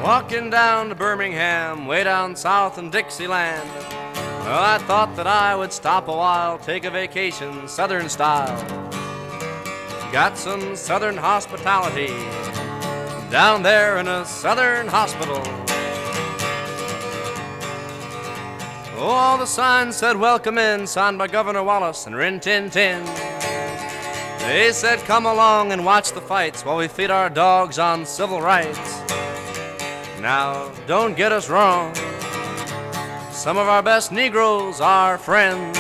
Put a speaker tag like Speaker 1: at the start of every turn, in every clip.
Speaker 1: walking down to Birmingham, way down south in Dixieland. Well, I thought that I would stop a while, take a vacation, southern style. Got some southern hospitality down there in a southern hospital. Oh, all the signs said welcome in, signed by Governor Wallace and Rin Tin Tin. They said come along and watch the fights while we feed our dogs on civil rights. Now, don't get us wrong, some of our best Negroes are friends.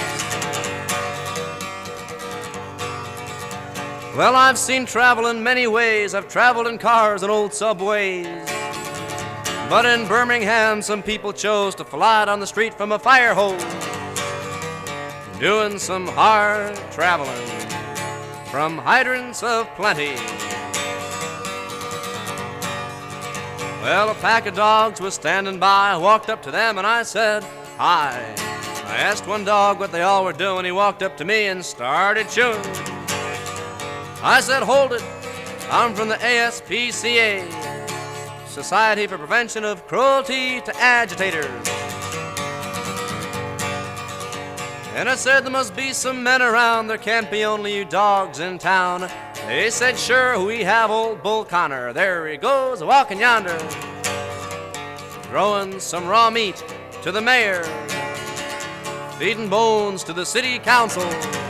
Speaker 1: Well, I've seen travel in many ways. I've traveled in cars and old subways. But in Birmingham, some people chose to fly down the street from a fire hose, doing some hard traveling from hydrants of plenty. Well, a pack of dogs was standing by. I walked up to them and I said, hi. I asked one dog what they all were doing. He walked up to me and started chewing. I said, hold it, I'm from the ASPCA, Society for Prevention of Cruelty to Agitators. And I said, there must be some men around, there can't be only you dogs in town. They said, sure, we have old Bull Connor, there he goes walking yonder, throwing some raw meat to the mayor, feeding bones to the city council.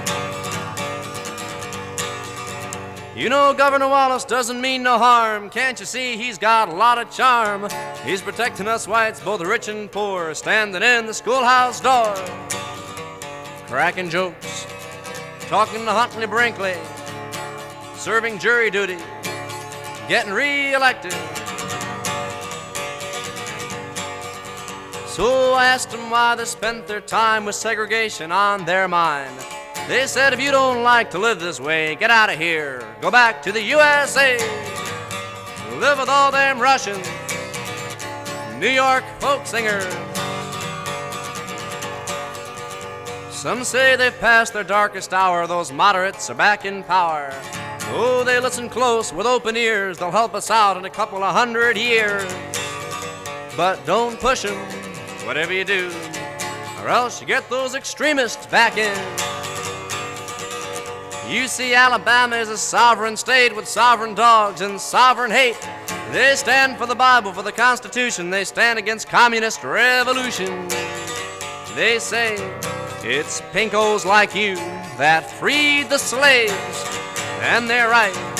Speaker 1: You know Governor Wallace doesn't mean no harm. Can't you see he's got a lot of charm? He's protecting us whites, both rich and poor, standing in the schoolhouse door, cracking jokes, talking to Huntley Brinkley, serving jury duty, getting re-elected. So I asked them why they spent their time with segregation on their mind. They said, if you don't like to live this way, get out of here, go back to the USA, live with all them Russian New York folk singers. Some say they've passed their darkest hour, those moderates are back in power. Oh, they listen close with open ears, they'll help us out in a couple of 100 years. But don't push them, whatever you do, or else you get those extremists back in. You see, Alabama is a sovereign state with sovereign dogs and sovereign hate. They stand for the Bible, for the Constitution. They stand against communist revolution. They say it's pinkos like you that freed the slaves, and they're right.